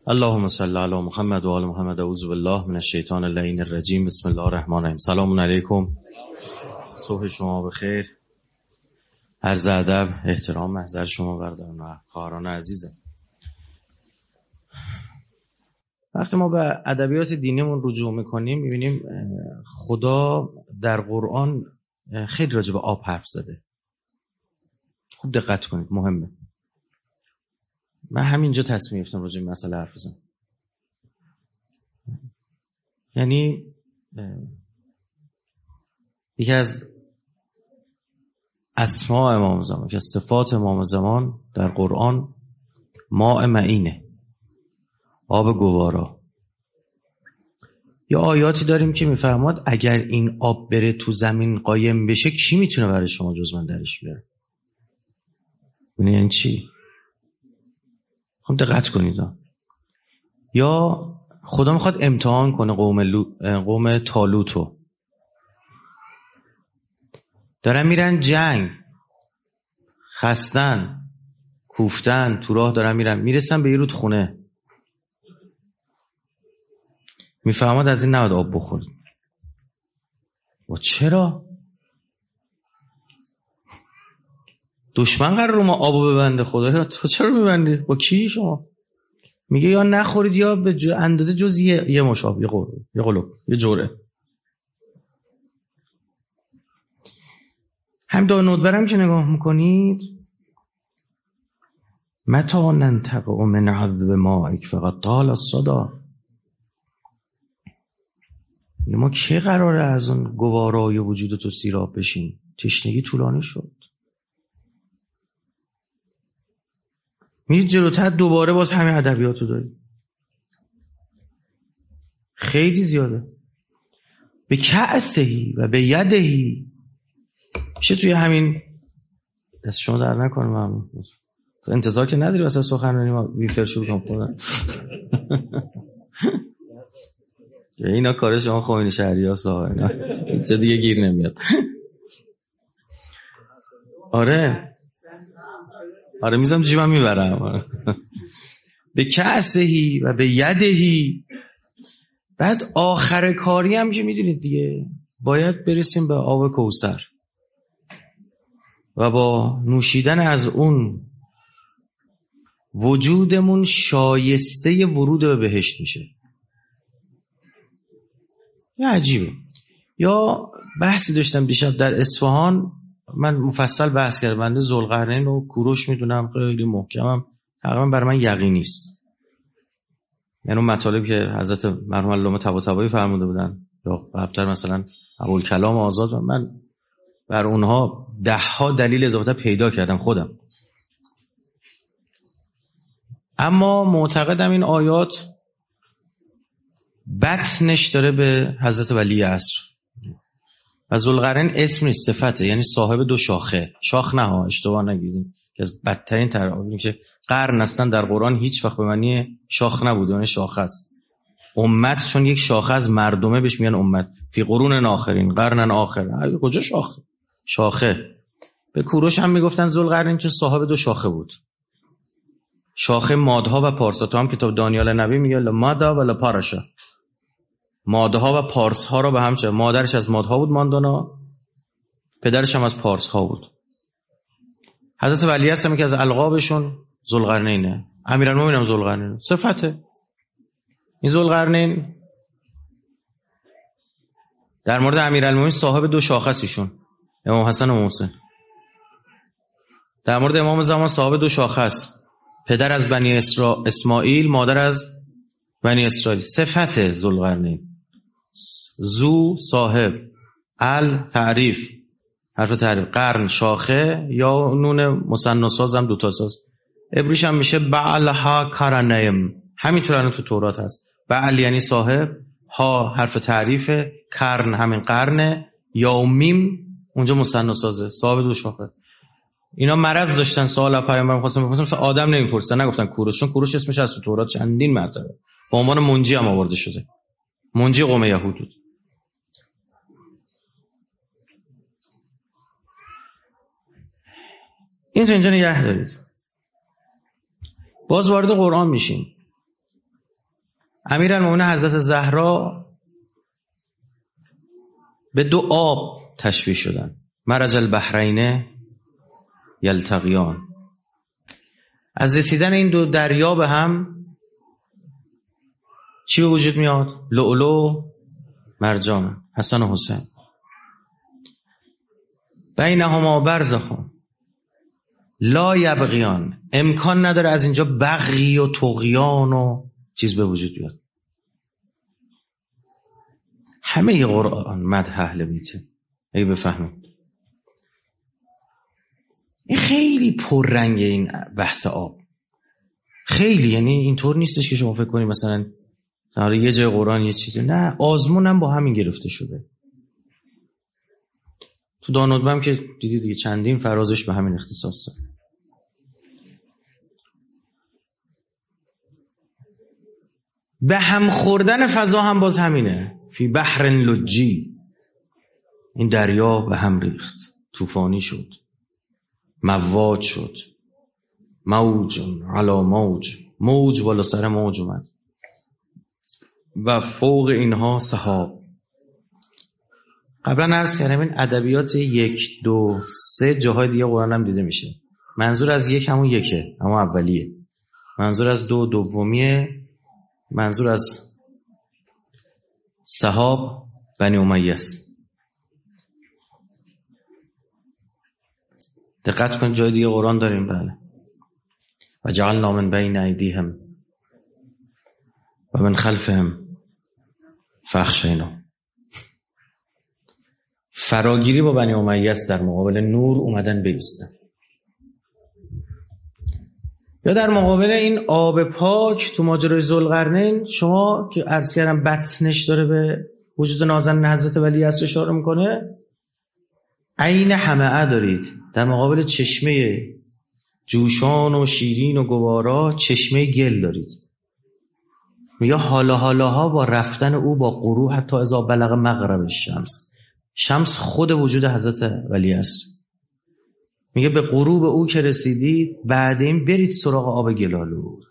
اللهم صل علی محمد و آل محمد. اعوذ بالله من الشیطان اللعین الرجیم. بسم الله الرحمن الرحیم. سلام علیکم. صبح شما بخیر. عرض ادب، احترام محضر شما برادران و خواهران عزیزم. وقتی ما به ادبیات دینیمون رجوع میکنیم میبینیم خدا در قرآن خیلی راجع به آب حرف زده. خوب دقت کنید، مهمه. من همینجا تصمیم گرفتم راجع به مسئله حرف بزنم. یعنی یکی از اسماء امام زمان، که صفات امام زمان در قرآن ماء معینه، آب گوارا. یا آیاتی داریم که میفرماد اگر این آب بره تو زمین قایم بشه کی میتونه برای شما جز من درش بیاره؟ یعنی چی؟ خب دقت کنید. یا خدا میخواد امتحان کنه قوم طالوتو، دارن میرن جنگ، خستن، کوفتن، تو راه دارن میرن، میرسن به یه رودخونه، میفهمد از این نباید آب بخورید. و چرا؟ دشمن قرار رو ما آبو ببنده. خدا تو چرا میبندی؟ با کی شما؟ میگه یا نخورید یا به اندازه جز یه مشاب، یه قلوب، یه جوره. هم دانود برم که نگاه میکنید، متا ننتقع من عذب مائک فقط طال الصدا. ما که قراره از اون گوارای وجود تو سیراب بشیم؟ تشنگی طولانی شد. میرید جلوتر دوباره باز همین ادبیاتو داریم، خیلی زیاده. به کأسهی و به یدهی. میشه توی همین دست شما در نکنم، ممنون. تو انتظار که نداری واسه سخنرانی ما ویفر شروع کنم. اینا کار شما خوین شهریاست آقا، اینا چه دیگه گیر نمیاد. آره میزم جیبم میبرم. به کأسهی و به یدهی. بعد آخر کاری هم که میدونید دیگه، باید برسیم به آب کوثر و با نوشیدن از اون وجودمون شایسته ورود به بهشت میشه. یا عجیبه. یا بحثی داشتم دیشب در اصفهان، من مفصل بحث کردم. بنده ذوالقرنین و کوروش میدونم، خیلی محکمم، تقریبا برای من یقینی است. یعنی اون مطالبی که حضرت مرحوم علامه طباطبایی فرموده بودن یا قبلتر مثلا ابوالکلام آزاد، من بر اونها 10 دلیل اضافه پیدا کردم خودم. اما معتقدم این آیات بطنش داره به حضرت ولی عصر. و ذوالقرنین اسم نیست، صفته، یعنی صاحب 2 شاخه. شاخ نه ها، اشتباه نگیرید، که از بدترین تعریفی که قرن هستن در قرآن هیچ وقت به معنی شاخ نبوده، یعنی شاخه است. امت چون یک شاخه از مردمه بهش میگن امت. فی قرون آخرین، قرن آخر. کجا شاخه؟ به کوروش هم میگفتن ذوالقرنین چون صاحب 2 شاخه بود. شاخه مادها و پارسا. تو هم کتاب دانیال نبی میگه لمادا و لپاراشا. مادها و پارس ها را به هم چه. مادرش از مادها بود، ماندانا، پدرش هم از پارس ها بود. حضرت ولی هستم که از القابشون ذوالقرنینه. امیرالمومنین هم ذوالقرنین صفته. این ذوالقرنین در مورد امیرالمومنین صاحب 2 شاخه است ایشون، امام حسن و محسن. در مورد امام زمان صاحب 2 شاخه است، پدر از بنی اسماعیل، مادر از بنی اسرائیل. صفت ذوالقرنین زو صاحب، تعریف، حرف تعریف، قرن شاخه، یا نون مثنی ساز هم 2 تا ساز. عبریش هم میشه بعلها کرنیم. همینطور الان تو تورات هست. بعل یعنی صاحب، ها حرف تعریف، کرن همین قرنه، یا میم اونجا مثنی سازه، صاحب 2 شاخه. اینا مرض داشتن. سوال پیامبر خواستم بپرسم، آدم نمیپرسن، نگفتن کوروش، چون کوروش اسمش از تو تورات چندین مرتبه به عنوان منجی هم آورده شده. منجی قوم یهود بود. این اینجا نگه دارید. باز وارد قرآن میشیم. امیرالمومنین حضرت زهرا به 2 آب تشبیه شدن. مرج البحرین یلتقیان. از رسیدن این 2 دریا به هم چی به وجود میاد؟ لؤلؤ مرجان، حسن و حسین. بینهما برزخ لا یبغیان. امکان نداره از اینجا بغی و طغیان و چیز به وجود بیاد. همه قرآن مدح اهل بیته. اگه بفهمید این خیلی پررنگه این بحث آب، خیلی. یعنی اینطور نیستش که شما فکر کنید مثلا یه جای قرآن یه چیزی، نه، آزمون هم با همین گرفته شده. تو دانودبه هم که دیدید دیگه چندین فرازش به همین اختصاص داره. به هم خوردن فضا هم باز همینه. فی بحر لجی، این دریا به هم ریخت، طوفانی شد، مواج شد، موج علی موج، موج بالا سر موج اومد و فوق اینها سحاب. قبلا عرض کردم این ادبیات 1 2 3 جاهای دیگه قرآن هم دیده میشه. منظور از 1 همون 1، همون اولیه. منظور از 2 دومیه. منظور از سحاب بنی امیه است. دقت کن جای دیگه قرآن داریم. بله. و جعلنا من بین ایدیهم و من خلفهم فاخشینا. فراگیری با بنی امیه است در مقابل نور اومدن بیستن. یا در مقابل این آب پاک تو ماجرای ذوالقرنین، شما که عرض کردم بطنش داره به وجود نازنین حضرت ولیعصر اشاره میکنه، عین حمعه دارید در مقابل چشمه جوشان و شیرین و گوارا چشمه گل دارید. میگه حالاها با رفتن او با غروب حتی اذا بلغ مغرب الشمس، شمس خود وجود حضرت ولیعصر. میگه به غروب او که رسیدید بعدین برید سراغ آب گلالود.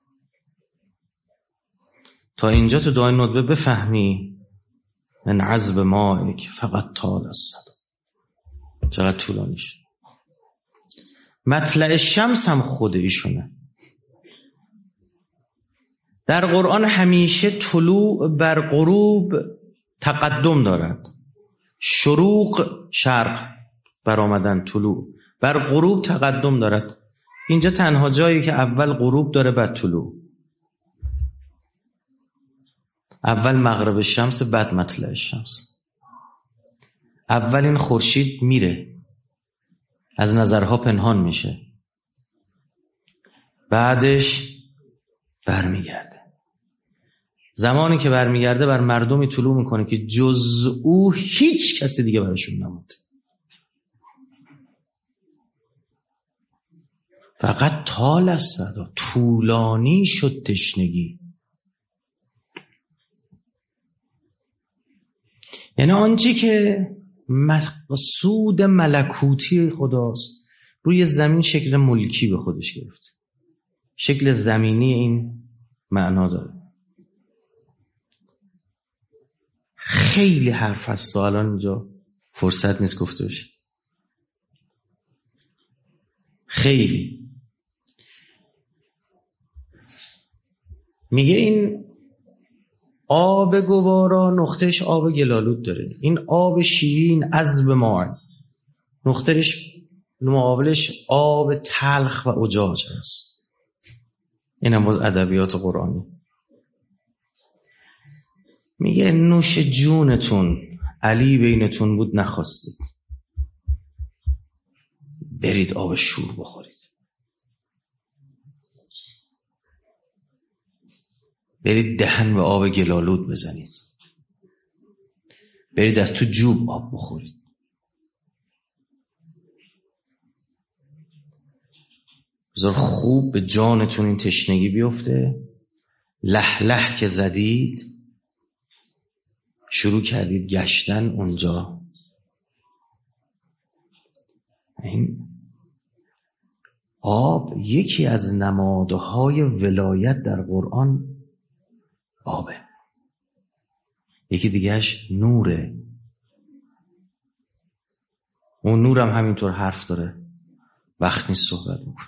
تا اینجا تو دعای ندبه بفهمی من عذب مائک فقط طال الصدا. چقدر طولانی شد. مطلع شمس هم خود ایشونه. در قرآن همیشه طلوع بر غروب تقدم دارد. شروق شرق بر آمدن، طلوع بر غروب تقدم دارد. اینجا تنها جایی که اول غروب داره بعد طلوع. اول مغرب شمس بعد مطلع شمس. اول این خورشید میره، از نظرها پنهان میشه، بعدش برمیگرده. زمانی که برمیگرده بر مردمی طلوع میکنه که جز او هیچ کسی دیگه براشون نمود. فقط طال الصدا، طولانی شد تشنگی. یعنی آنچه که مقصود ملکوتی خداست روی زمین شکل ملکی به خودش گرفت. شکل زمینی این معنا داره. خیلی حرف هست، الان اینجا فرصت نیست گفته بشه. خیلی. میگه این آب گوارا نقطهش آب گلالود داره. این آب شیرین عذب ماء نقطهش مقابلش آب تلخ و اجاج است. این هم باز ادبیات قرآنی. میگه نوش جونتون علی بینتون بود نخواستید، برید آب شور بخورید، برید دهن به آب گلالود بزنید، برید از تو جوب آب بخورید. بذار خوب به جانتون این تشنگی بیفته. لح لح که زدید شروع کردید گشتن اونجا. این آب یکی از نمادهای ولایت در قرآن آبه. یکی دیگهش نوره. اون نورم همینطور حرف داره، وقت نیست صحبت میکنه.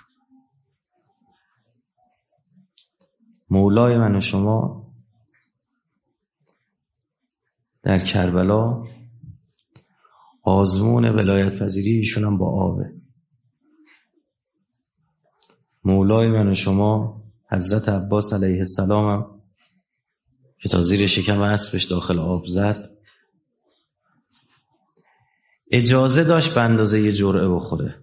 مولای من و شما در کربلا آزمون ولایت پذیری ایشون هم با آبه. مولای من و شما حضرت عباس علیه السلام هم که تا زیر شکم اسبش داخل آب زد اجازه داشت به اندازه یه جرعه بخوره.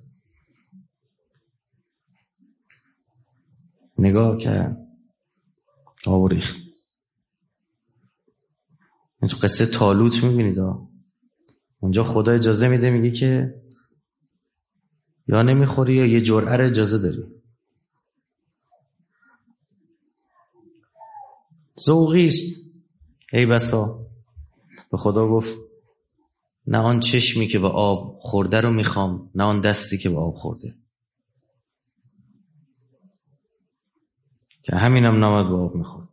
نگاه کرد، آب ریخت. این تو قصه طالوت میبینید اونجا خدا اجازه میده، میگه که یا نمیخوری یا یه جرعه رو اجازه داری. ذوقی است. ای بسا به خدا گفت نه آن چشمی که به آب خورده رو میخوام، نه آن دستی که به آب خورده، که همینم نماد به آب میخورد.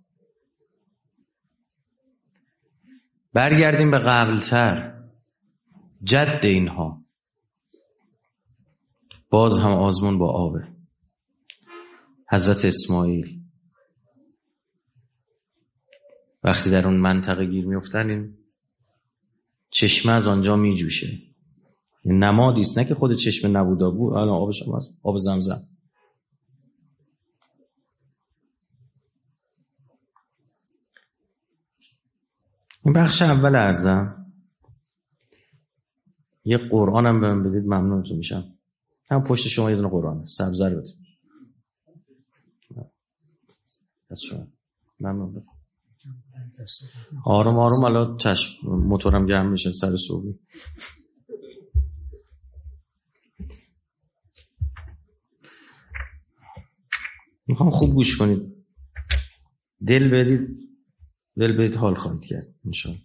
برگردیم به قبلتر، جد اینها باز هم آزمون با آبه. حضرت اسماعیل وقتی در اون منطقه گیر میفتن این چشمه از آنجا میجوشه. این نمادی است، نه که خود چشمه نبوده بود، الان آبش هم از آب زمزم. این بخش اول عرضم. یه قرآن هم بهم بدید ممنونتون میشم. هم پشت شما یه دونه قرآنه، سبزه رو بدید. از شما ممنون. آروم آروم الان موتورم گرم میشه سر صبحی. میخوام خوب گوش کنید، دل بدید حال خواهید کرد انشاءالله.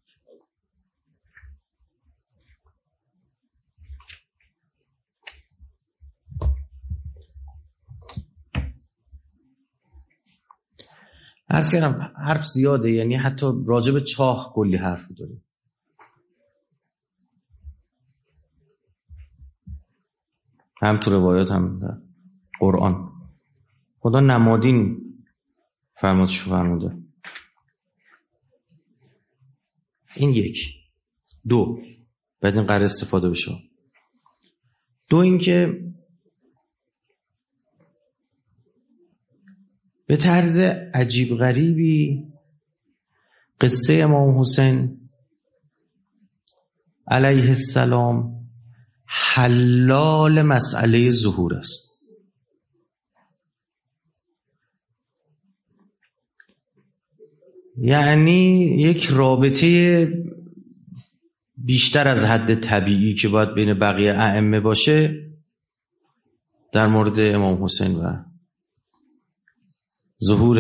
عرض کردم حرف زیاده، یعنی حتی راجب چاه کلی حرف داریم. هم تو روایات هم در قرآن. خدا نمادین فرموده. این یک. دو، باید این قرار استفاده بشه. دو، این که به طرز عجیب غریبی قصه امام حسین علیه السلام حلال مسئله ظهور است. یعنی یک رابطه بیشتر از حد طبیعی که باید بین بقیه ائمه باشه در مورد امام حسین و ظهور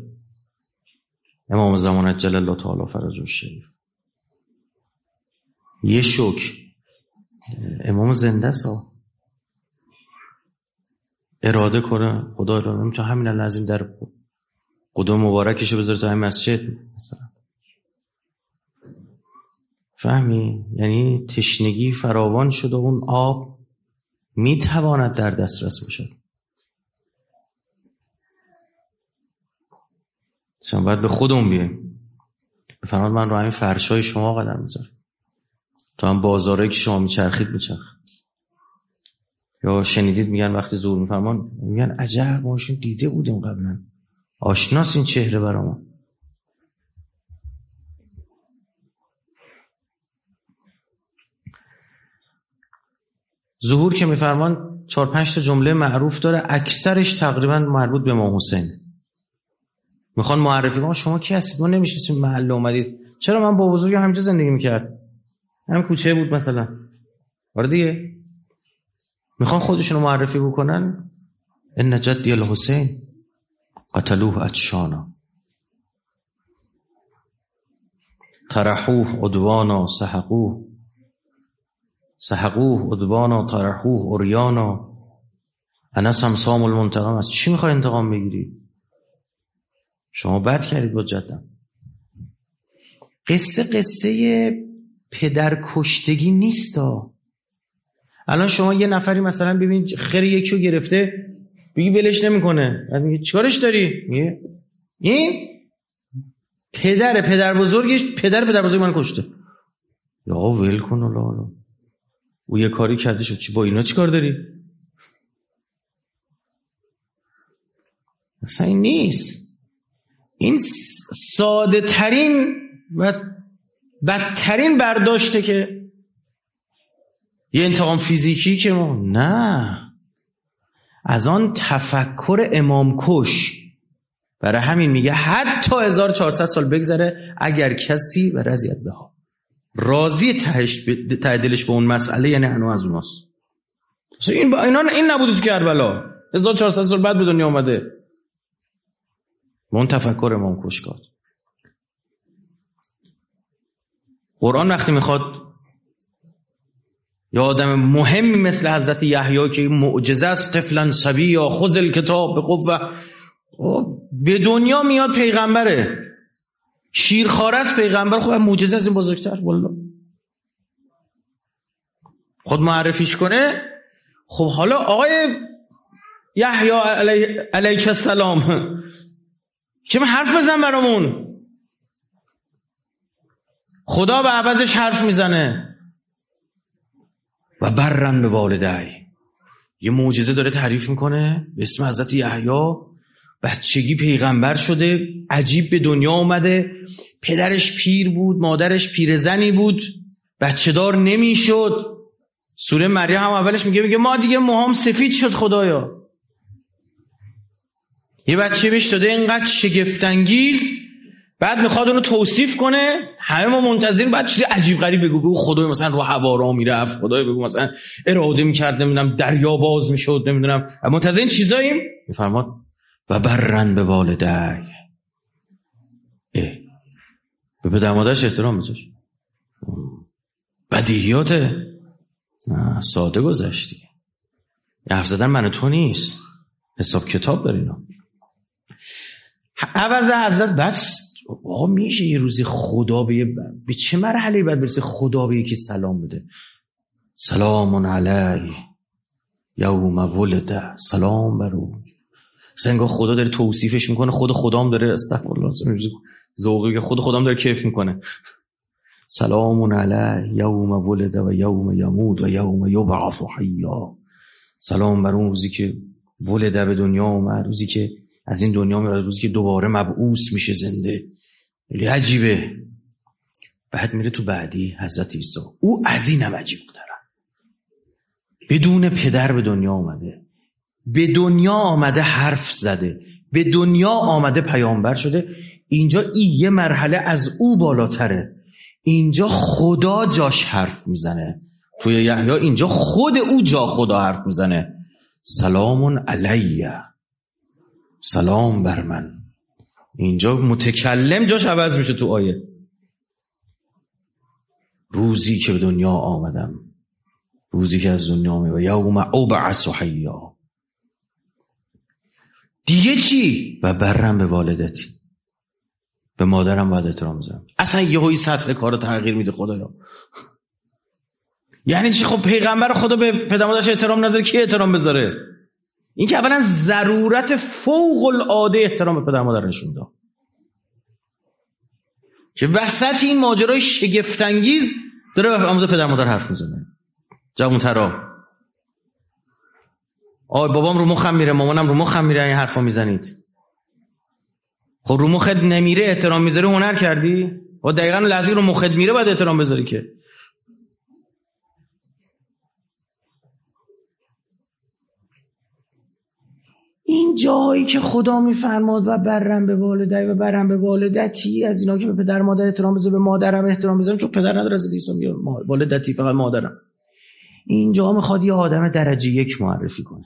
امام زمان عجل الله تعالی فرجه الشریف. یه شکر امام زنده است، اراده کنه خدا اراده میتونه همین العظیم در قدم مبارکشو بذاره تا همین مسجد مثلا. فهمی؟ یعنی تشنگی فراوان شد و اون آب میتواند در دسترس باشد. چون باید به خودمون بیایم. بفرماد من رو همین فرشای شما قدم میذارم، تو هم بازارهایی که شما میچرخید میچرخ. یا شنیدید میگن وقتی ظهور میفرمان میگن عجب ماشون دیده بودیم قبلا، آشناس این چهره برامون. ظهور که میفرمان 4-5 تا جمله معروف داره، اکثرش تقریبا مربوط به امام حسین. میخوان معرفی کنن شما کی هستید، ما نمیشناسیم، محله اومدید. چرا؟ من با بزرگم همینجا زندگی میکرد، همین کوچه بود مثلا. آره دیگه. میخوان خودشونو معرفی بکنن. ان جدی الحسین قتلوه عطشانا طرحوه عدوانا سحقوه عدوانا طرحوه عریانا انا سمسام المنتقم. از چی میخوای انتقام بگیری؟ شما بد کردید با جدم. قصه پدر کشتگی نیستا. الان شما یه نفری مثلا ببینید خیر یکیو گرفته، بگی ولش نمیکنه، بعد میگه چیکارش داری؟ میگه این پدر بزرگ من کشته. یا ول کن لالا، او یه کاری کرده شد، چی با اینا چیکار داری؟ اصلا این نیست. این ساده ترین و بدترین برداشته که یه انتقام فیزیکی که ما نه، از آن تفکر امام کش. برای همین میگه حتی 1400 سال بگذره اگر کسی و رضیت بها راضی ته دلش به اون مسئله، یعنی هنوز از اوناست. این نبوده تو کربلا، 1400 سال بعد به دنیا اومده. اون تفکر امام کش کرد. قرآن وقتی میخواد یا آدم مهمی مثل حضرت یحیی که معجزه است، طفلا صبی یا خذ الکتاب به قوه، به دنیا میاد پیغمبره، شیرخواره است پیغمبر، خب معجزه از این بزرگتر والله خود معرفیش کنه. خب حالا آقای یحیی علیه السلام که حرف بزن برامون، خدا به عوضش حرف میزنه. و برن به والدی، یه معجزه داره تعریف میکنه به اسم حضرت یحیی، بچگی پیغمبر شده، عجیب به دنیا اومده، پدرش پیر بود، مادرش پیرزنی بود، بچه دار نمیشد. سوره مریم هم اولش میگه ما دیگه موهام سفید شد خدایا. یه بچه بهش داده اینقدر شگفت‌انگیز، بعد میخواد اونو توصیف کنه، همه ما منتظریم بعد چیزی عجیب غریب بگو خدای مثلا رو هوا راه میرفت، خدای بگو مثلا اراده میکرد، نمیدونم دریا باز میشد، نمیدونم، منتظر این چیزاییم. میفرماد و برن به والدی، به پدر مادرش احترام بذار. بدیهیاته، نه ساده گذشتی، حرف زدن من و تو نیست، حساب کتاب دارینا. عوض حضرت بس آقا میشه یه روزی خدا به چه مرحله باید برسه خدا به یکی سلام بده؟ سلام علی یوم ولد، سلام بر او. سنگا خدا داره توصیفش میکنه، خدام داره استغفرالله ذوقی که خدام داره کیف میکنه. سلام علی یوم ولد و یوم یموت و یوم یبعث حیا. سلام بر اون روزی که ولد به دنیا اومد، روزی که از این دنیا میاد، روزی که دوباره مبعوث میشه زنده. خیلی عجیبه. بعد میره تو بعدی حضرت عیسی، او از این هم عجیب بودن، بدون پدر به دنیا آمده، به دنیا آمده حرف زده، به دنیا آمده پیامبر شده. اینجا یه مرحله از او بالاتره، اینجا خدا جاش حرف میزنه. توی یحیی اینجا خود او جا خدا حرف میزنه. سلام علیه، سلام بر من. اینجا متکلم جاش عوض میشه تو آیه. روزی که به دنیا آمدم، روزی که از دنیا میبرم، یوم ابعث حیا. دیگه چی؟ و برم به والدتی، به مادرم باید احترام بذارم. اصلا یهویی سطح کارو تغییر میده خدایا. یعنی چی؟ خب پیغمبر خدا به پدر مادرش احترام نذاره، کی احترام بذاره؟ این که اولا ضرورت فوق العاده احترام به پدر مادر نشون داد، که وسط این ماجرای شگفت انگیز داره به مورد پدر مادر حرف میزنه. جوان‌ترا بابام رو مخم میره، مامانم رو مخم میره، این حرفا میزنید. خب رو مخت نمیره احترام میذاری، هنر کردی؟ و دقیقاً لحظه رو مخت میره باید احترام بذاری. که این جایی که خدا میفرماد و برم به والدی و برم به والدتی، از اینا که به پدر مادر احترام بذار، به مادرم احترام بذارم، چون پدر نداره از عیسی میگه والدتی فقط مادرم. اینجا میخواد یه آدم درجه 1 معرفی کنه.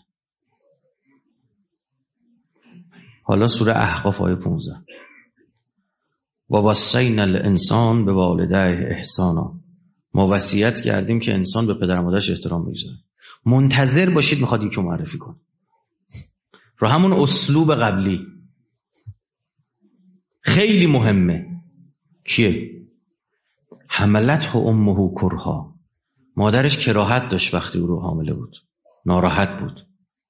حالا سوره احقاف آیه 15 و وصینا الانسان به والدیه احسانا، ما وصیت کردیم که انسان به پدر مادرش احترام بگذاره. منتظر باشید میخواد یکی معرفی کنه رو همون اسلوب قبلی. خیلی مهمه. کیه؟ حملته امه کرها، مادرش کراهت داشت وقتی او رو حامله بود، ناراحت بود.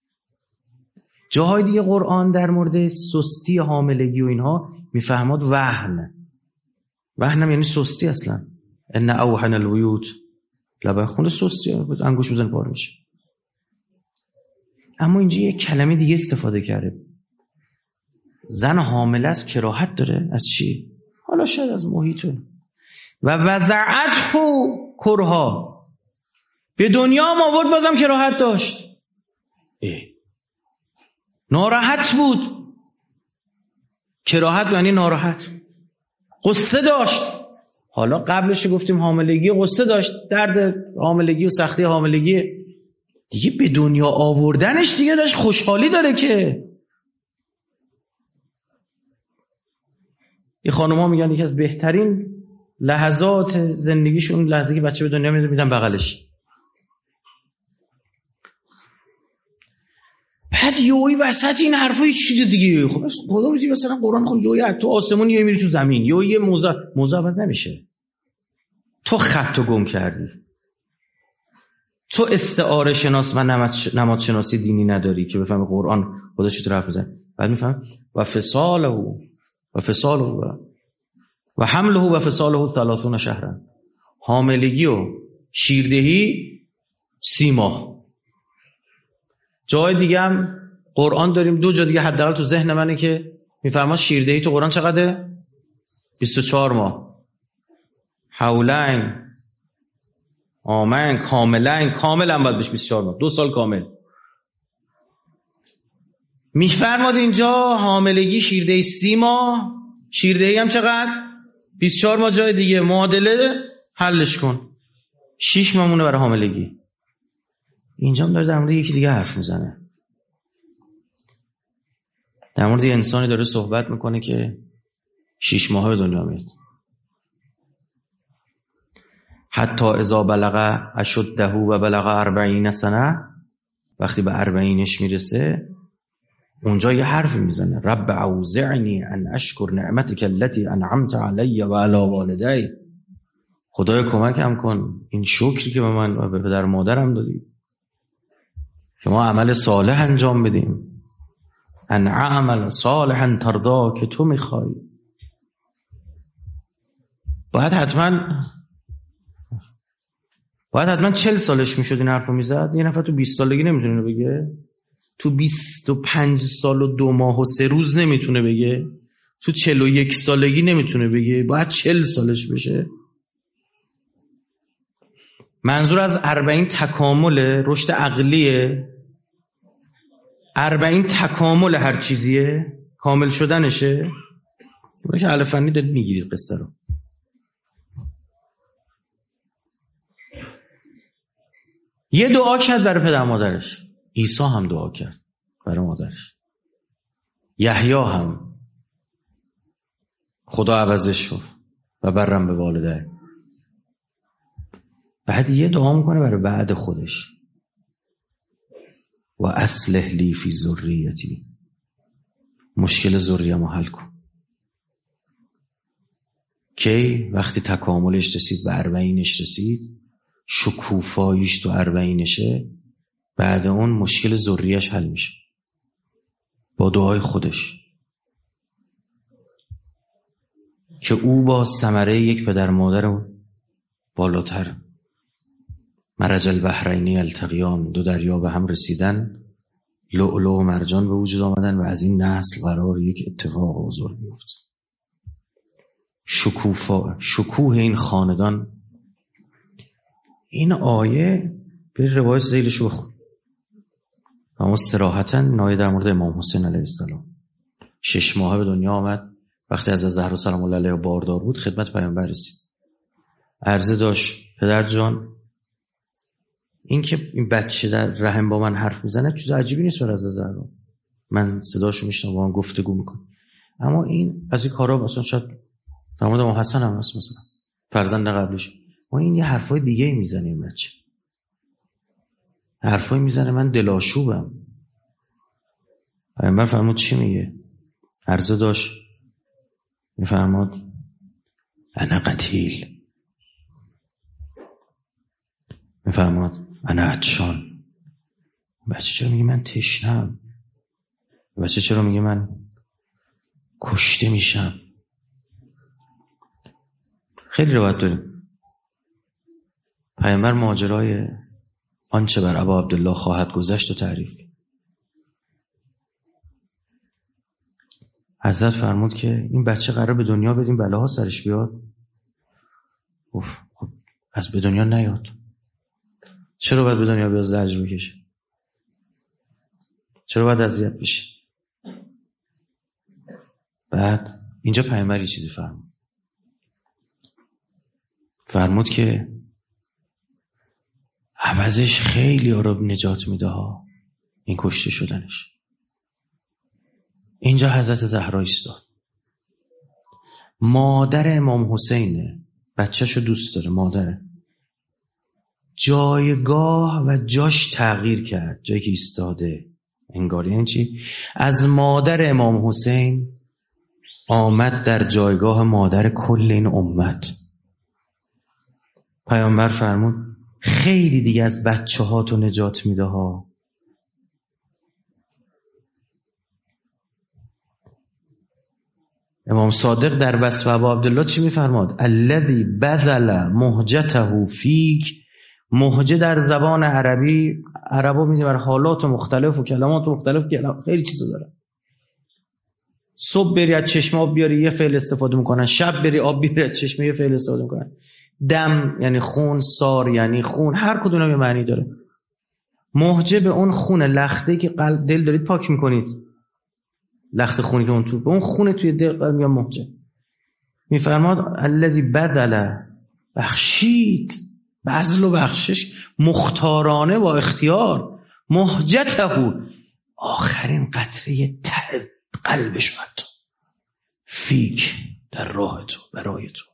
جاهای دیگه قرآن در مورد سستی حاملگی و اینها میفهماد وهنم یعنی سستی. اصلا ان اوهن البیوت لبه خونه سستی، انگوش بزن پاره میشه. اما اینجا یک کلمه دیگه استفاده کرده. زن حامله است کراهت داره از چی؟ حالا شاید از محیطه. و وضعته کرها، به دنیا هم آورد بازم کراهت داشت. ناراحت بود. کراهت یعنی ناراحت. قصه داشت. حالا قبلش گفتیم حاملگی، قصه داشت، درد حاملگی و سختی حاملگی. دیگه به دنیا آوردنش دیگه داشت خوشحالی داره. که این خانم‌ها میگن یکی از بهترین لحظات زندگیشون لحظه که بچه به دنیا میدن بغلش. بعد یوی وسط این حرفا هیچ چیز دیگه. خب خدا میگه مثلا قرآن خود یوی تو آسمون یوی میری تو زمین، یوی موضوع عوض نمیشه. تو خط گم کردی، تو استعاره شناس و نماد شناسی دینی نداری که بفهمی قرآن خودش تو حرف میزنه. بعد میفهم و فصاله و حمله و فصاله 30 شهرا، حاملگی و شیردهی 30 ماه. جای دیگه هم قرآن داریم، 2 جا دیگه حداقل تو ذهن منه که میفرما شیردهی تو قرآن چقدره؟ 24 ماه. حولین، آمین، کامل هم باید بشه 24 ماه، 2 سال کامل. میفرماد اینجا حاملگی شیردهی 30 ماه، شیردهی هم چقدر؟ 24 ماه. جای دیگه معادله حلش کن، 6 ماه مونه برای حاملگی. اینجا هم داره در مورد یکی دیگه حرف میزنه، در مورد یه انسانی داره صحبت میکنه که 6 ماه به دنیا میاد. حتی اذا بلغ اشده و بلغ 40 سنه، وقتی به 40ش میرسه اونجا یه حرفی میزنه: رب اوزعنی ان اشکر نعمتک التي انعمت علی و علی والدی. خدای کمکم کن این شکری که به من و به پدر و مادرم دادی که ما عمل صالح انجام بدیم. ان اعمل صالحا ترضا، که تو میخوای. باید حتما 40 سالش میشد این حرفو میزد. یه نفر تو 20 سالگی نمیتونه اینو بگه، تو 25 سال و 2 ماه و 3 روز نمیتونه بگه، تو 41 سالگی نمیتونه بگه، باید 40 سالش بشه. منظور از 40 تکامل رشد عقلیه، 40 تکامل هر چیزیه، کامل شدنشه. برای که علف فنی دارید میگیرید قصه رو. یه دعا کرد برای پدر مادرش. عیسی هم دعا کرد برای مادرش. یحیی هم خدا عوضش شد و برم به والده. بعد یه دعا میکنه برای بعد خودش: و اصلح لی فی ذریتی، مشکل ذریه‌مو حل کن. کی؟ وقتی تکاملش رسید، به 40ش رسید، شکوفاییش تو 40شه، بعد اون مشکل ذریه‌اش حل میشه با دعای خودش که او با ثمره یک پدر مادر بالاتر. مرج البحرین یلتقیان، 2 دریا به هم رسیدن، لؤلؤ و مرجان به وجود آمدن و از این نسل قرار یک اتفاق بزرگ بیفته. شکوه این خاندان. این آیه به روایت زیلشو بخون. اما صراحتاً نایه در مورد امام حسین علیه السلام. 6 ماهه به دنیا آمد. وقتی از زهرا سلام الله علیها باردار بود، خدمت پیامبر رسید. عرضه داشت: پدر جان، این که این بچه در رحم با من حرف میزنه چیز عجیبی نیست برای زهرا. من صداشو میشنم، با هم گفتگو میکنه. اما این از این کارا مثلا شاید در مورد امام حسن هم هست، مثلا فرزند قبلش. ما این یه حرفای دیگه میزنه. این بچه حرفای میزنه، من دلاشوبم. پیامبر فرمود چی میگه؟ عرضه داشت: میفرماد انا قتیل، میفرماد انا عطشان. بچه چرا میگه من تشنم؟ بچه چرا میگه من کشته میشم؟ خیلی روایت داریم. پیامبر ماجرای آنچه بر ابا عبدالله خواهد گذشت و تعریف کرد. حضرت فرمود که این بچه قرار به دنیا بدیم بلاها سرش بیاد. خب از به دنیا نیاد. چرا باید به دنیا بیاد زجر بکشه؟ چرا باید اذیت بشه؟ بعد اینجا پیامبر یه چیزی فرمود که عوضش خیلی ها رو نجات میده ها این کشته شدنش. اینجا حضرت زهرا ایستاد، مادر امام حسینه، بچه‌شو دوست داره، مادره، جایگاه و جاش تغییر کرد. جایی که ایستاده انگار یعنی چی؟ از مادر امام حسین آمد در جایگاه مادر کل این امت. پیامبر فرمود خیلی دیگه از بچه ها تو نجات میده ها. امام صادق در وصف ابا عبدالله چی میفرماد؟ الذی بذل مهجته فیک. مهجه در زبان عربی، عربا میگن بر حالات مختلف و کلمات مختلف خیلی چیزا داره. صبح بری از چشمه آب بیاری یه فعل استفاده میکنن، شب بری آب بیاری از چشمه یه فعل استفاده میکنن. دم یعنی خون، سار یعنی خون، هر کدوم یه معنی داره. مهجه به اون خون لخته که قلب دل دارید پاک میکنید، لخت خونی که اون تو به اون خون توی دل میگه مهجه. میفرماد الذی بذل، بخشید، بذل و بخشش مختارانه با اختیار، مهجته آخرین قطره قلبش حتی فیک در راه تو، برای تو،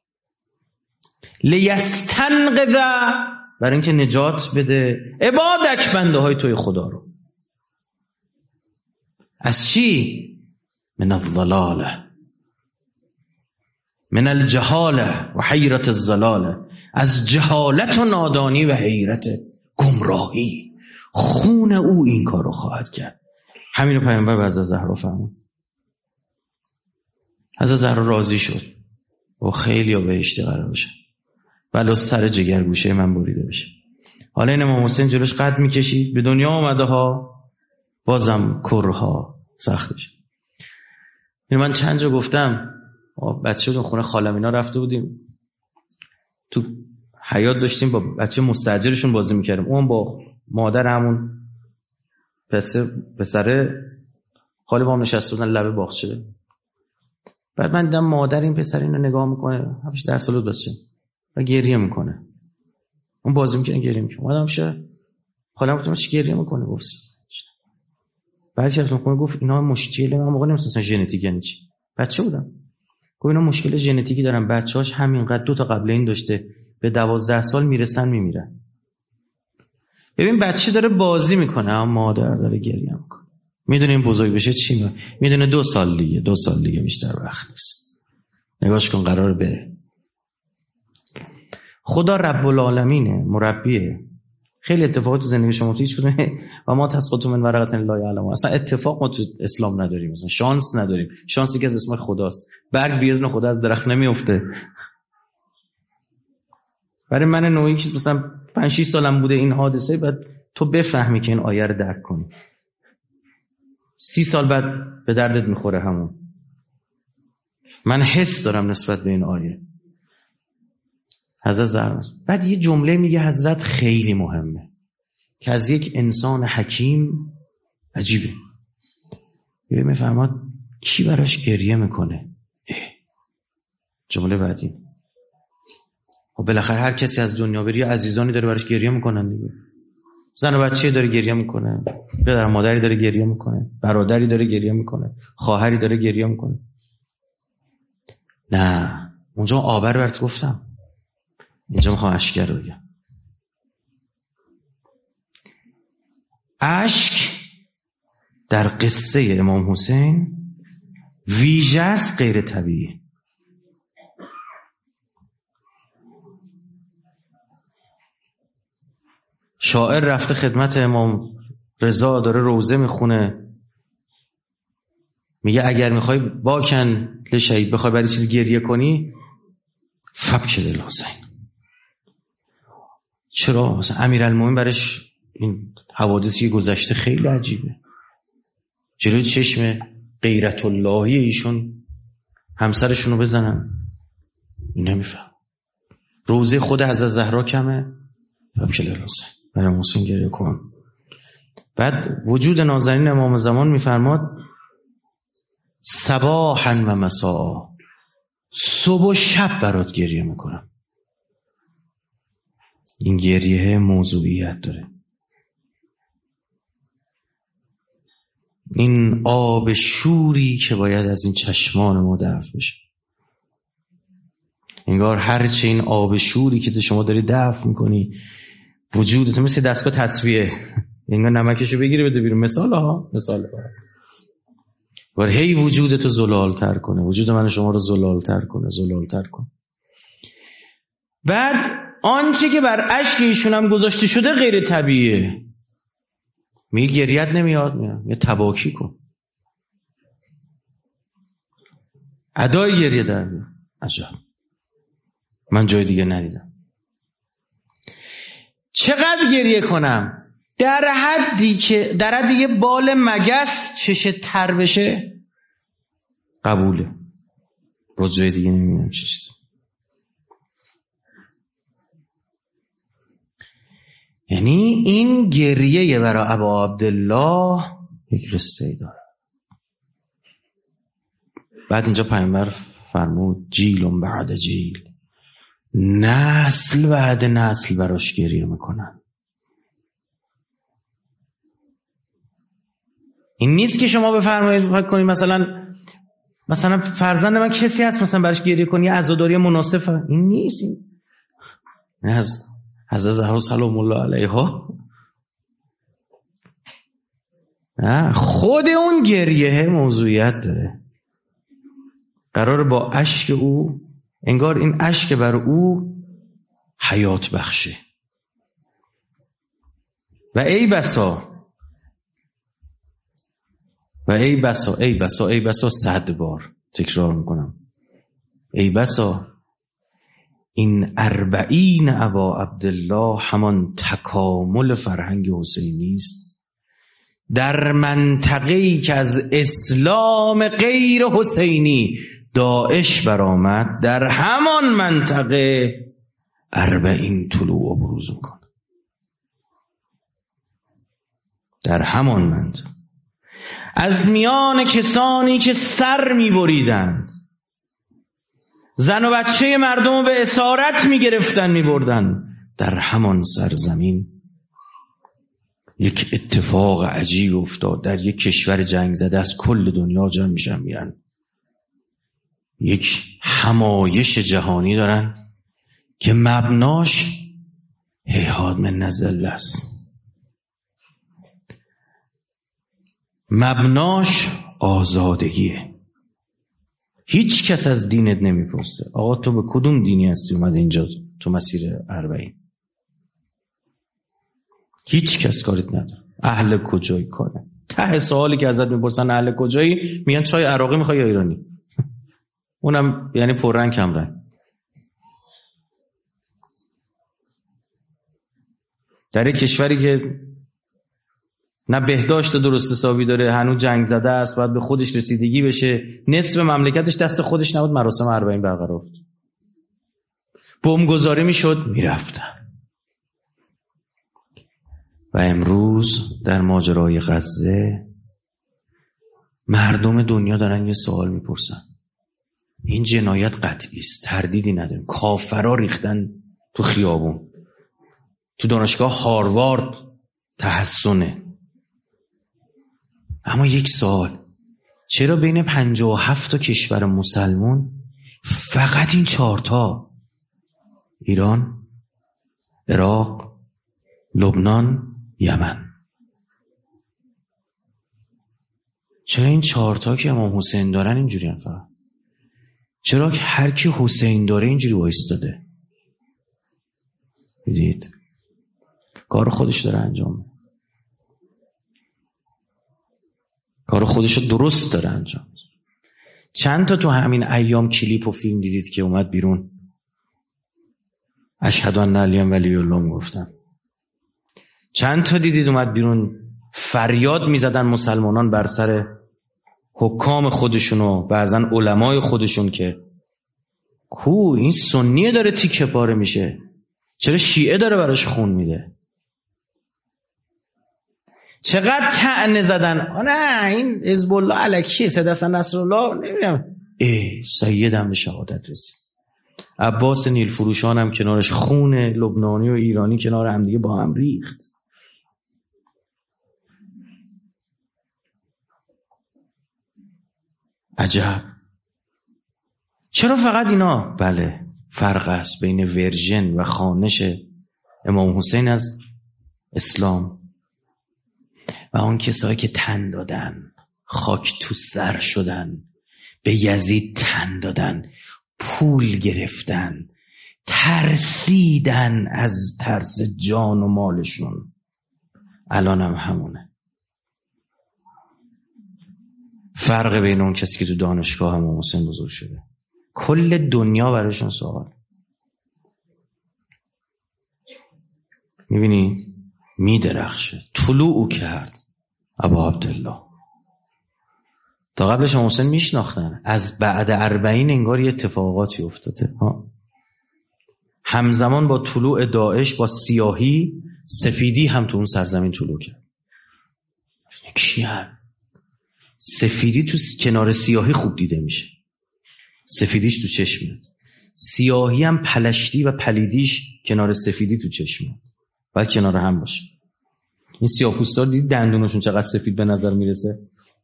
لیستنقذ، برای اینکه نجات بده عبادک، بنده های توی خدا رو. از چی؟ من الضلاله، من الجهاله و حیرت الضلاله، از جهالت و نادانی و حیرت گمراهی. خون او این کارو خواهد کرد. همین رو پیامبر به حضرت زهرا فرمود. حضرت زهرا راضی شد و خیلی ها بهشتی قرار بشه، ولی سر جگر گوشه من بریده بشه. حالا این امام حسین جلوش قد میکشید، به دنیا آمده ها، بازم کرها سختش. من چند جا گفتم بچه بودیم خونه خالم اینا رفته بودیم تو حیاط، داشتیم با بچه مستاجرشون بازی میکردیم. اون با مادر همون پسره خاله با هم نشسته بودن لبه باغچه. بعد من دیدم مادر این پسر اینو نگاه میکنه، 8-10 ساله بچه، و گریه میکنه. اون بازی میکنه گریه میکنه. اومدم شه خالم گفتم چی گریه میکنه؟ گفت بعد که رفتم خونه گفت اینا مشکل، من موقع نمی‌دونستم ژنتیک یعنی چی، بچه بودم. گفت اینا مشکل ژنتیکی دارن، بچه‌هاش همینقدر 2 تا قبل این داشته، به 12 سال میرسن میمیرن. ببین بچه داره بازی میکنه اما مادر داره گریه میکنه. میدونه این بزرگ بشه چی میدونه؟ 2 سال دیگه بیشتر وقت نیست. نگاهش کن قرار بره. خدا رب العالمینه، مربیه. خیلی اتفاقات تو زندگی شما تو هیچ کدوم و ما تسقط من ورقه لا یعلم، اصلا اتفاق ما تو اسلام نداریم، مثلا شانس نداریم. شانسی که از اسم خداست. برگ بی اذن خدا از درخت نمیفته. برای من نوعی که مثلا 5-6 سالم بوده این حادثه، بعد تو بفهمی که این آیه رو درک کنی. 30 سال بعد به دردت میخوره همون. من حس دارم نسبت به این آیه. حضرت زهرا. بعد یه جمله میگه حضرت خیلی مهمه که از یک انسان حکیم عجیبه. یه میفرماد کی براش گریه میکنه؟ جمله بعدی. خب بالاخره هر کسی از دنیا بری عزیزانی داره براش گریه میکنن دیگه. زن و بچه‌ای داره گریه میکنه، پدر مادری داره گریه میکنه، برادری داره گریه میکنه، خواهری داره گریه میکنه. نه اونجا آبر برات گفتم، اینجا میخوام اشک رو بگم. اشک در قصه امام حسین ویژه است، غیر طبیعی. شاعر رفته خدمت امام رضا، داره روزه میخونه، میگه اگر میخوای باکن لشهید، بخوای برای چیز گریه کنی فبک للحسین. چرا؟ مثلا امیرالمومنین برش این حوادثی گذشته خیلی عجیبه، جلوی چشم غیرت اللهی ایشون همسرشونو بزنن، نمیفهم. روزه خود حضرت زهرا کمه، فبک للحسین، برای حسین گریه کن. بعد وجود نازنین امام زمان میفرماد صباحا و مساء، صبح و شب برات گریه میکنم. این گریه موضوعیت داره. این آب شوری که باید از این چشمان ما دفع بشه. انگار هرچه این آب شوری که شما داری دفع میکنی وجودت مثل دستگاه تصفیه، انگار نمکشو بگیره بده بیرون. مثال بار هی وجودتو زلالتر کنه، وجود من شما رو زلالتر کنه. بعد آنچه که بر اشک ایشون هم گذاشته شده غیر طبیعیه. میگه گریت نمیاد، یه تباکی کن، ادای گریه در بیار. عجب، من جای دیگه ندیدم. چقدر گریه کنم؟ در حدی که بال مگس چشه تر بشه قبوله، با جای دیگه نمیدونم چه چیزی. یعنی این گریه برای ابا عبدالله یک رسته داره. بعد اینجا پیامبر فرمود جیل بعد جیل، نسل بعد نسل براش گریه میکنن. این نیست که شما بفرمایید کنید مثلا فرزند من کسی هست مثلا براش گریه کنی عزاداری مناسب، این نیست. این از حضرت زهرا سلام الله علیها، خود اون گریه موضوعیت داره. قراره با اشک او، انگار این اشک بر او حیات بخشه. و ای بسا 100 بار تکرار میکنم، ای بسا این 40 ابا عبدالله همان تکامل فرهنگ حسینی است در منطقه‌ای که از اسلام غیر حسینی داعش برآمد. در همان منطقه 40 طلوع بروز میکنه. در همان منطقه از میان کسانی که سر میبریدند، زن و بچه مردم به اسارت میگرفتن میبردن، در همان سرزمین یک اتفاق عجیب افتاد. در یک کشور جنگ زده از کل دنیا جمع میشن میرن، یک همایش جهانی دارن که مبناش هیهات من نزل است، مبناش آزادگیه. هیچ کس از دینت نمیپرسه آقا تو به کدوم دینی هستی اومد اینجا تو مسیر 40. هیچ کس کاریت نداره. اهل کجایی کاره؟ ته سوالی که ازت میپرسن اهل کجایی، میگن چای عراقی میخوای یا ایرانی، اونم یعنی پررنگ کم رنگ. در یک کشوری که نه بهداشت درست حسابی داره، هنوز جنگ زده است، باید به خودش رسیدگی بشه، نصف مملکتش دست خودش نبود، مراسم 40 برقرار بود، بمبگذاری میشد میرفتن. و امروز در ماجرای غزه مردم دنیا دارن یه سوال میپرسن، این جنایت قطعی است، تردیدی نداریم، کافرها ریختن تو خیابون، تو دانشگاه هاروارد تحسنه. اما یک سوال، چرا بین 57 تا کشور مسلمون فقط این 4 تا، ایران، عراق، لبنان، یمن، چرا این 4 تا که امام حسین دارن اینجوری هم فقط؟ چرا هر کی حسین داره اینجوری وایستاده؟ دیدید کار خودش داره انجام میده، کار خودش رو درست داره انجام. چند تا تو همین ایام کلیپ و فیلم دیدید که اومد بیرون اشهد ان علی ولی الله گفتن؟ چند تا دیدید اومد بیرون فریاد میزدن مسلمانان بر سر حکام خودشون و بعضا علمای خودشون که کو این سنیه داره تیکه پاره میشه، چرا شیعه داره براش خون میده؟ چقدر طعنه زدن نه این حزب الله الکیه، سید حسن نصرالله نمیدونم سیدم به شهادت رسید، عباس نیل فروشان هم کنارش، خون لبنانی و ایرانی کنار هم دیگه با هم ریخت. عجب. چرا فقط اینا؟ بله فرق است بین ورژن و خوانش امام حسین از اسلام و اون کسایی که تن دادن، خاک تو سر شدن، به یزید تن دادن، پول گرفتن، ترسیدن از ترس جان و مالشون. الان هم همونه. فرق بین اون کسی که تو دانشگاه امام حسین بزرگ شده، کل دنیا برایشون سوال. میبینید میدرخشه. طلوع کرد ابا عبدالله. تا قبلش امام حسین میشناختن، از بعد 40 انگار یه اتفاقاتی افتاده. همزمان با طلوع داعش با سیاهی، سفیدی هم تو اون سرزمین طلوع کرد. کیان؟ سفیدی تو کنار سیاهی خوب دیده میشه، سفیدیش تو چشم میاد. سیاهی هم پلشتی و پلیدیش کنار سفیدی تو چشم میاد، باید کنار هم باشه. این سیاه‌پوستا دیدی دندونشون چقدر سفید به نظر میرسه؟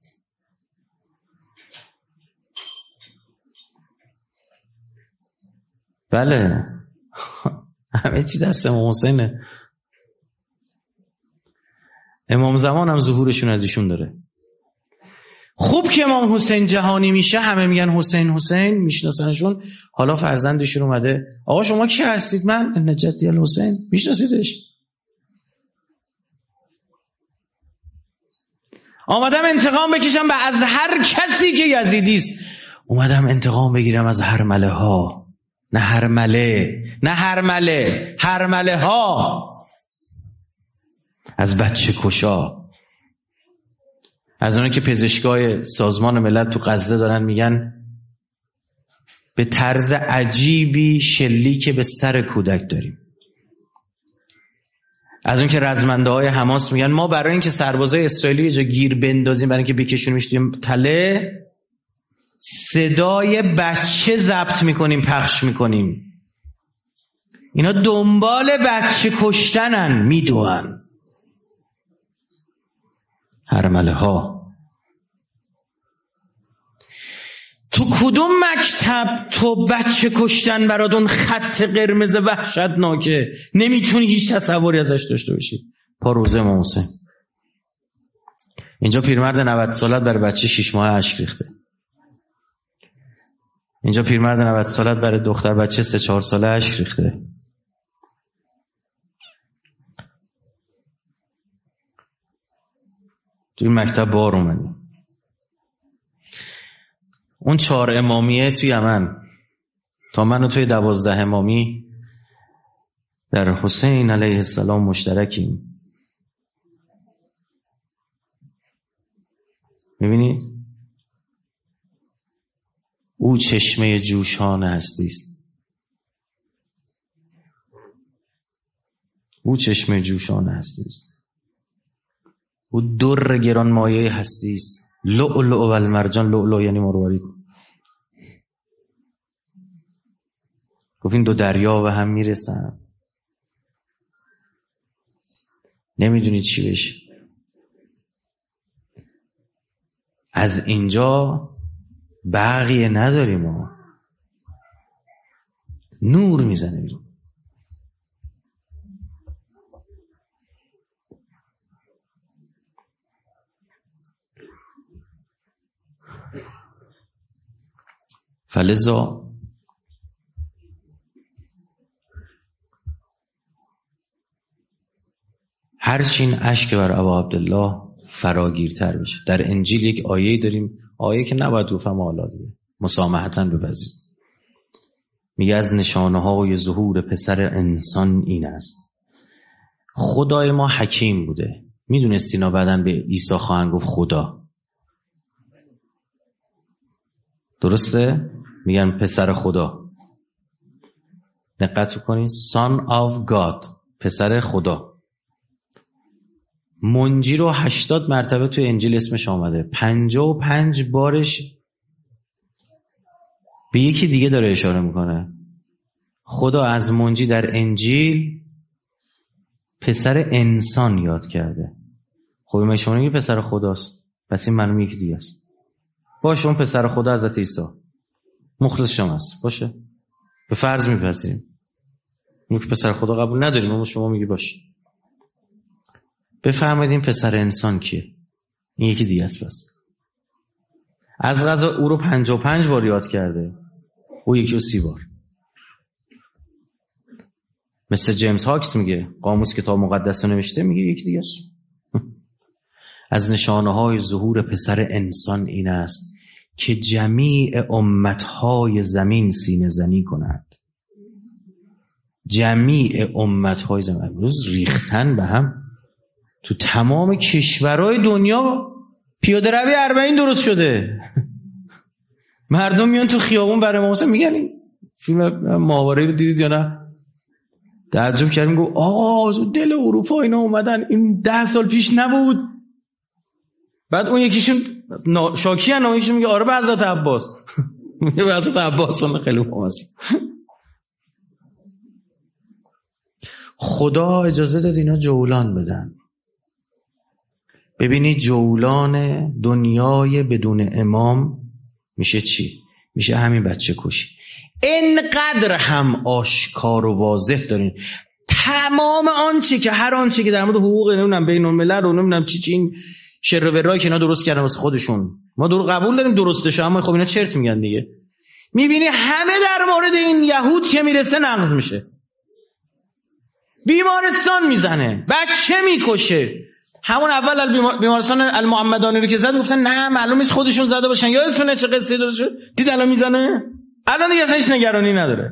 بله همه چی دست امام حسینه. امام زمان هم ظهورشون از ایشون داره. خوب که امام حسین جهانی میشه همه میگن حسین حسین، میشناسنشون. حالا فرزندشون اومده آقا شما کی هستید؟ من نجدی الحسین. میشناسیدش؟ آمدم انتقام بکشم به از هر کسی که یزیدیست. اومدم انتقام بگیرم از هرمله ها، نه هرمله، نه هرمله، هرمله ها، از بچه کشا، از اونایی که پزشکای سازمان ملل تو غزه دارن میگن به طرز عجیبی شلیک به سر کودک داریم. از اون که رزمنده های حماس میگن ما برای اینکه سربازای اسرائیلی یه جا گیر بندازیم، برای اینکه بکشونیمش توی تله، صدای بچه ضبط میکنیم پخش میکنیم. اینا دنبال بچه کشتنن، میدونن. هرمله ها. تو کدوم مکتب تو بچه کشتن برات اون خط قرمز وحشتناکه نمیتونی هیچ تصوری ازش داشته باشی؟ پا روزه امام حسین. اینجا پیرمرد 90 سالت برای بچه 6 ماه اشک ریخته. اینجا پیرمرد 90 سالت برای دختر بچه 3-4 ساله اشک ریخته. توی مکتب بار اومدی. اون 4 امامیه توی یمن تا من و توی 12 امامی در حسین علیه السلام مشترکیم. میبینید؟ او چشمه جوشان هستیست. او چشمه جوشان هستیست. او در گران مایه هستیست. لؤلؤ و المرجان. لؤلؤ یعنی مروارید. گفت این 2 دریا به هم میرسن، نمیدونی چی بشه. از اینجا بقیه نداریم، ما نور میزنه بیرون. فلذا هرچی این اشک بر ابا عبدالله فراگیرتر بشه. در انجیل یک آیه داریم، آیه که نباید رفم آلا دیگه، مسامحتاً بپذیر. میگه از نشانه های ظهور پسر انسان این است. خدای ما حکیم بوده، میدونست اینا بعدن به عیسی خواهند گفت خدا. درسته؟ میگن پسر خدا. دقت کنید، Son of God، پسر خدا. منجی رو 80 مرتبه توی انجیل اسمش آمده، 55 بارش به یکی دیگه داره اشاره میکنه. خدا از منجی در انجیل پسر انسان یاد کرده. خب ما شما میگی پسر خداست، پس این معلومه یکی دیگه است. باشه اون پسر خدا حضرت عیسی مخلص شماست، باشه به فرض میپذیریم. اون پسر خدا قبول نداریم، اما شما میگی باشه. بفرمایید این پسر انسان کیه؟ این یکی دیگه است. بس از قضا او رو 55 بار یاد کرده، او یکی رو 30 بار. مثل جیمز هاکس میگه، قاموس کتاب مقدس رو نوشته، میگه یکی دیگه است. از نشانه های ظهور پسر انسان این است که جمیع امتهای زمین سینه زنی کنند. جمیع امتهای زمین امروز ریختن به هم. تو تمام کشورهای دنیا پیاده روی 40 درست شده. مردم میان تو خیابون برای ما میگن این فیلم ماهواره رو دیدید یا نه؟ تعجب کردیم، گفت آقا دل اروپا اینا اومدن، این 10 سال پیش نبود. بعد اون یکیشون شاکی اون یکیشون میگه آره به حضرت عباس. میگه به حضرت عباس خیلی مهمست. خدا اجازه داد اینا جولان بدن. ببینید جولان دنیای بدون امام میشه چی؟ میشه همین بچه کشی. اینقدر هم آشکار و واضح دارین تمام آنچه که هر آنچه که در مورد حقوق نمیدونم بین الملل و نمیدونم چی این شر و ورایی که اینا درست کردن واسه خودشون، ما قبول داریم درستشه، اما خب اینا چرت میگن دیگه. میبینی همه در مورد این یهود که میرسه نقض میشه. بیمارستان میزنه، بچه میکشه. همون اول بیمارستان المحمدانی رو که زد گفتن نه معلوم نیست خودشون زده باشن. یادتونه چه قصه درست شد؟ دید الان میزنه، الان دیگه اصلا هیچ نگرانی نداره.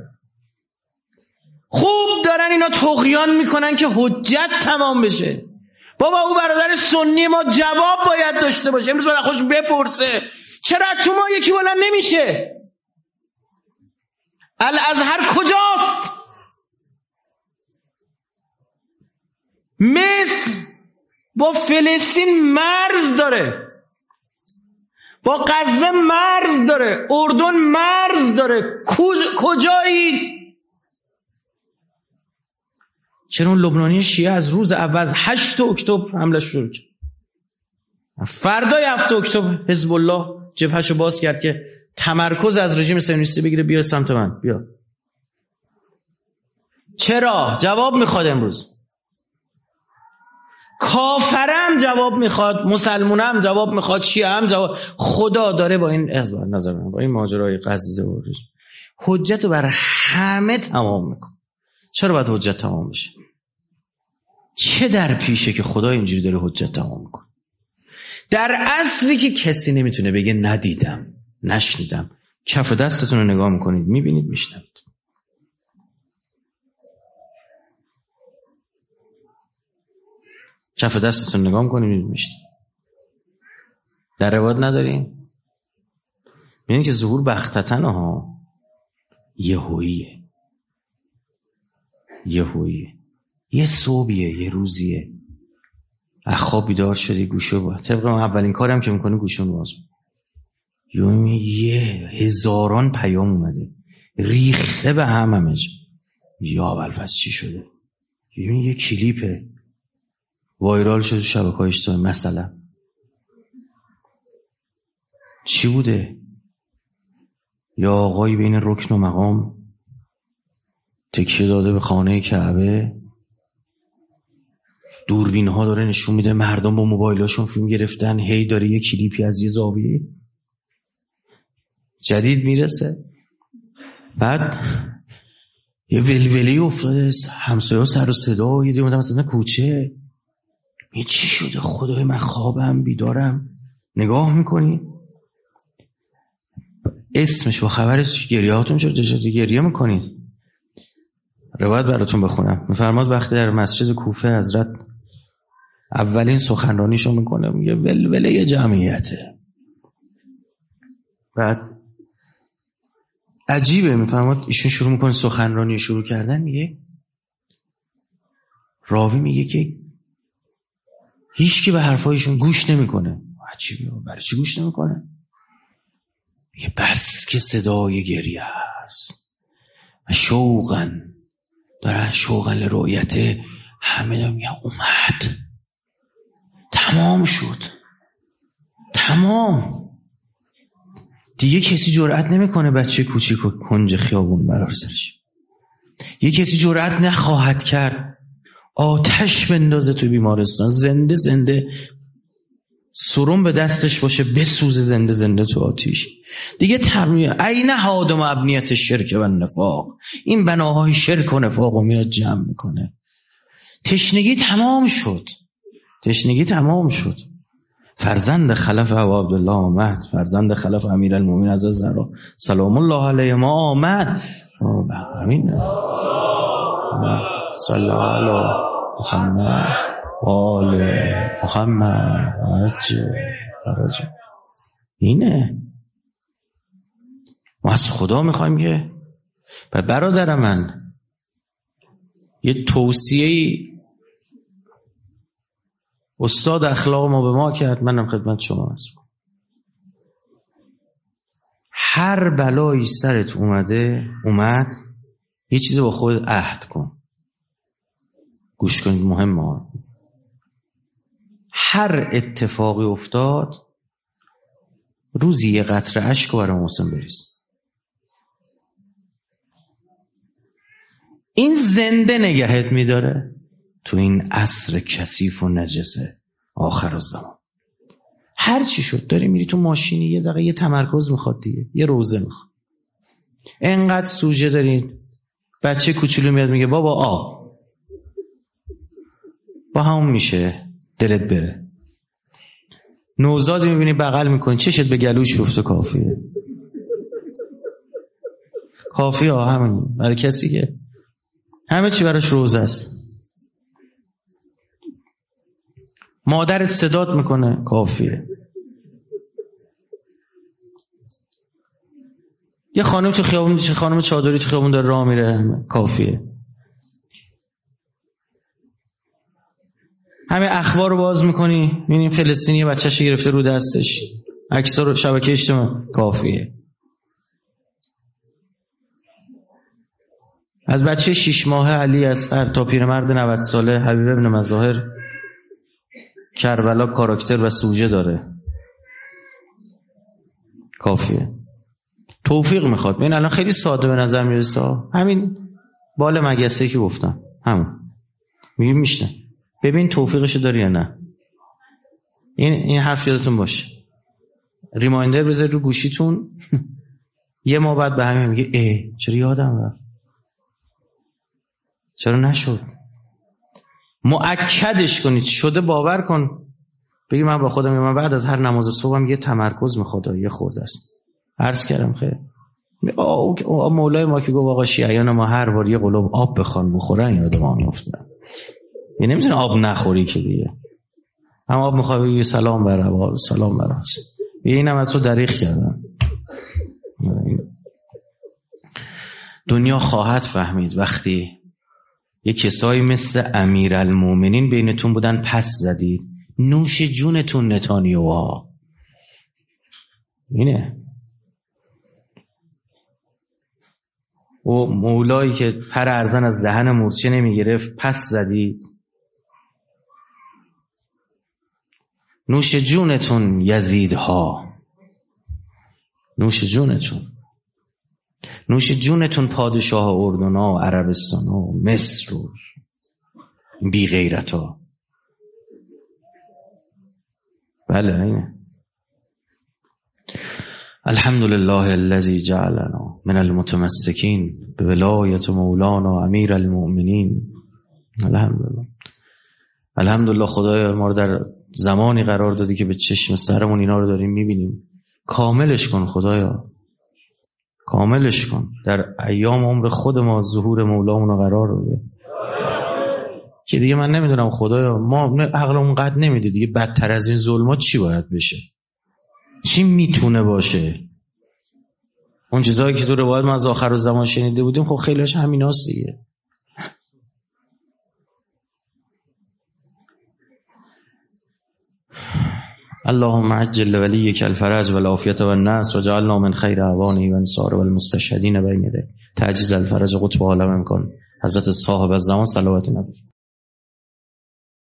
خوب دارن اینا طغیان میکنن که حجت تمام بشه. بابا او برادر سنی ما جواب باید داشته باشه. امروز باید خوش بپرسه چرا تو ما یکی بلند نمیشه؟ الازهر کجاست؟ مصر با فلسطین مرز داره، با غزه مرز داره، اردن مرز داره. کجایید؟ چرا اون لبنانی شیعه از روز اول 8 اکتبر حمله شروع کرد؟ فردای 7 اکتبر حزب الله جبهشو باز کرد که تمرکز از رژیم صهیونیستی بگیره. بیا سمت من، بیا. چرا؟ جواب میخواد. امروز کافرم جواب میخواد، مسلمونم جواب میخواد، شیعه هم جواب. خدا داره با این نظر من با این ماجرای غزه و حجت رو بر همه تمام میکنه. چرا باید حجت تمام بشه؟ چه در پیشه که خدا اینجوری داره حجت تمام میکنه؟ در عصری که کسی نمیتونه بگه ندیدم نشنیدم. کف دستتون رو نگاه میکنید، میبینید، میشنوید. کف دستتون نگاه میکنید، میشنوید. در روایت نداریم؟ میگن که ظهور بختتن ها یهوییه، یه صبحیه، یه روزیه. خواب بیدار شدی گوشو با طبق اولین کاری هم که میکنی گوشون باز یه هزاران پیام اومده ریخته به همه جا. یا بلفظ چی شده؟ یه کلیپه وایرال شده شبکه‌های اجتماعی. مثلا چی بوده؟ یا آقایی بین رکن و مقام تکیه داده به خانه کعبه، دوربین ها داره نشون میده، مردم با موبایلاشون فیلم گرفتن، هی داره یه کلیپی از یه زاویه جدید میرسه. بعد یه ولولی افتاده، همسایه‌ها سر و صدا، یه دیگه مثلا کوچه میگه چی شده خدای من، خوابم بیدارم؟ نگاه میکنی اسمش با خبرش گریه هاتون شده گریه میکنید. روایت براتون بخونم. میفرماد وقتی در مسجد کوفه حضرت اولین سخنرانیشو میکنه، میگه ولوله جمعیته. بعد عجیبه، میفرماد ایشون شروع میکنه سخنرانی شروع کردن، میگه راوی میگه که هیچ کی به حرفایشون گوش نمیکنه. عجیبه، برای چی گوش نمیکنه؟ میگه بس که صدای گریه هست و شوقاً لرؤیته، همه دارن میگن اومد، تمام شد، تمام دیگه. کسی جرئت نمیکنه بچه کوچیک و کنج خیابون برار سرش. یه کسی جرئت نخواهد کرد آتش بندازه تو بیمارستان، زنده زنده سرم به دستش باشه بسوزه زنده زنده تو آتیش. دیگه ترمیه عین هادم ابنیت شرک و نفاق، این بناهای شرک و نفاق رو میاد جمع میکنه. تشنگی تمام شد. فرزند خلف ابو عبدالله آمد، فرزند خلف امیرالمومنین از زهرا سلام الله علیه ما آمد. امین. صلی الله علی محمد و آل محمد. فرج اینه. ما از خدا میخوایم که برادر من یه توصیه‌ای استاد اخلاق ما به ما کرد، منم خدمت شما عرض می‌کنم. هر بلایی سرت اومد یه چیزی با خود عهد کن. گوش کنید، مهمه. هر اتفاقی افتاد روزی یه قطره اشک رو برای محسن بریز. این زنده نگهت میداره تو این عصر کثیف و نجسه آخر الزمان. هر چی شد داری میری تو ماشینی، یه دقیقه یه تمرکز میخواد دیگه، یه روزه میخواد. انقدر سوژه دارین، بچه کوچولو میاد میگه بابا با همون میشه دلت بره. نوزادی میبینی بغل میکنی چشت به گلوش گفته کافیه همین. برای کسی که همه چی براش روزه است. مادرت صدات میکنه کافیه. یه خانم تو خیابون، خانم چادری تو خیابون داره راه میره، کافیه. همه اخبار رو باز میکنی میبینی فلسطینی بچه‌ش گرفته رو دستش، عکس‌ها رو شبکه اجتماعی، کافیه. از بچه 6 ماهه علی اصغر تا پیرمرد 90 ساله حبیب ابن مظاهر، کربلا کاراکتر و سوژه داره، کافیه. توفیق میخواد. ببین الان خیلی ساده به نظر میرسه، همین بال مگسه که گفتم همون میگیم میشنه. ببین توفیقشو داری یا نه. این حرف یادتون باشه، ریمایندر بذار رو گوشیتون. یه ما بعد به همین میگه چرا یادم رفت، چرا نشد. مؤکدش کنید، شده باور کن. بگی من با خودم من بعد از هر نماز صبحم یه تمرکز میخواد، یه خورده است. عرض کردم خیر مولای ما که گفت آقا شیعیان ما هر بار یه قلوب آب بخوان بخورن یاد ما میفته. یعنی نمیتونه آب نخوری که دیگه، هم آب میخواد بگی سلام بر سلام بر اینم از تو دریغ کردن. دنیا خواهد فهمید وقتی یه کسایی مثل امیرالمومنین بینتون بودن پس زدید. نوش جونتون نتانیاهو. اینه و مولایی که پر ارزن از دهن مورچه نمیگرفت پس زدید. نوش جونتون یزیدها، نوش جونتون، نوش جونتون پادشاه اردن و عربستان و مصر و بی غیرت ها. بله اینه. الحمدلله الذی جعلنا من المتمسکین بولایت مولانا امیر المؤمنین. الحمدلله. الحمدلله خدایا ما رو در زمانی قرار دادی که به چشم سرمون اینا رو داریم میبینیم. کاملش کن خدایا، کاملش کن. در ایام عمر خود ما ظهور مولامون رو قرار بده که دیگه من نمیدونم خدایا، ما عقلمون قد نمیده دیگه بدتر از این ظلمات چی باید بشه، چی میتونه باشه. اون چیزایی که تو روایت ما از آخرالزمان شنیده بودیم خب خیلیش همیناست دیگه. اللهم عجل لولیک الفرج والعافیة والنصر وجعلنا من خیر اعوانه و انصار والمستشهدین بین یدیک. تعجیل الفرج قطب عالم کن. حضرت صاحب الزمان صلوات نبی.